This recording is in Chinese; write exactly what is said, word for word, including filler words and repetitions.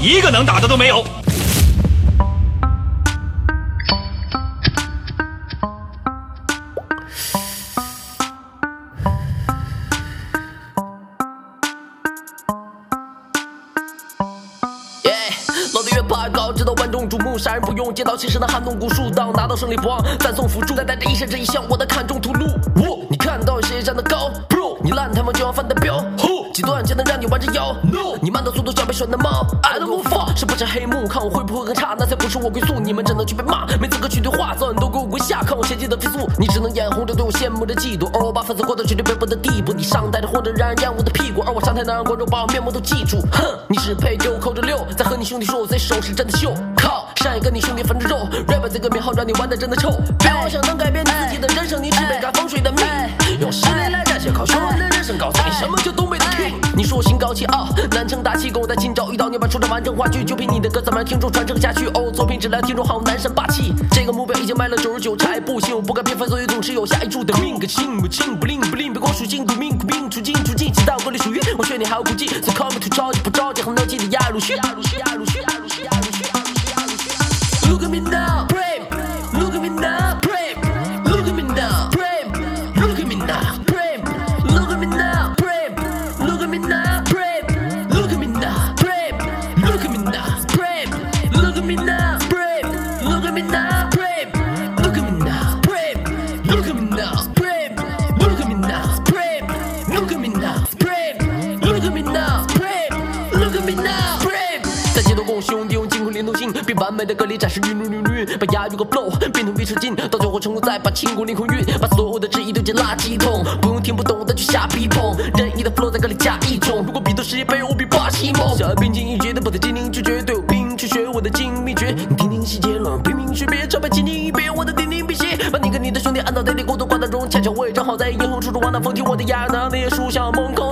一个能打的都没有。 老子越爬高，直到万众瞩目，杀人不用借刀，气势能撼动古树，当拿到胜利不忘，赞颂辅助，再带着一身这一项，我的看中屠戮。哦，你看到谁站得高 ？Bro， 你烂他妈就要翻的标。哦，几段才能让你弯着腰 ？No， 你慢的速度像被拴的猫。I don't give a fuck， 是不是黑幕？看我会不会更差？那才不是我归宿，你们只能去被骂，没资格去对话，早晚都给我跪下，看我前进的飞速，你只能眼红着对我羡慕着嫉妒，而我把粉丝过到绝对背叛的地步。你上台的或者让人厌恶的屁股，而我上台能让观众把我面目都记住。哼，你是配九扣着六，在和你兄弟说我这手是真的秀。靠，上一个你兄弟分着肉 ，rap 这个名号让你玩的真的臭。别妄想能改变你自己的人生，你只被改风水的命。用实力来战胜靠说人的人生高飞，什么叫东北的 king？ 你说我心高气傲，南城大气，跟我在今朝遇到你，把出场完整话剧，就凭你的歌怎么让听众传承下去？哦，作品质量听众好男神霸气，这个目标已经卖了九十九拆，不行我不改变，所以总是有下一注的命。个信不信不灵不灵，别光属性赌命苦命处境处境，几道格里属于我劝你还有顾忌，所以 call me to 着急不着急，很着急的压入虚压入虚压入虚压入虚压入虚。Look at me now, brave. Look at me now, brave. Look at me now, brave. Look at me now, brave. Look at me now, brave. Look at me now, brave. Look at me now, brave. Look at me now, brave. Look at me now, brave. Look at me now, brave. Look at me now, brave. Look at me now, brave. Look at me now, brave. Look at me now, brave. Look at me now, brave. Look at me now, brave. 在街头跟我兄弟用惊魂联动性，比完美的歌里展示韵律律律，把押韵个 flow 变成逼车劲，到最后成功再把轻功灵魂韵，把所有的质疑丢进垃圾桶，不用听不懂的去瞎逼捧，任意的 flow 在歌里加一种，如果比斗世界杯我比巴西猛，想要变进一绝的不得精灵拒绝，对我拼去学我的精秘诀，你听听细节乱拼命区别，超白轻轻一别我的点点笔写，把你跟你的兄弟按到嘴里，过度挂到中，恰巧我也正好在英雄处处往那风听我的牙，那那些书像梦空。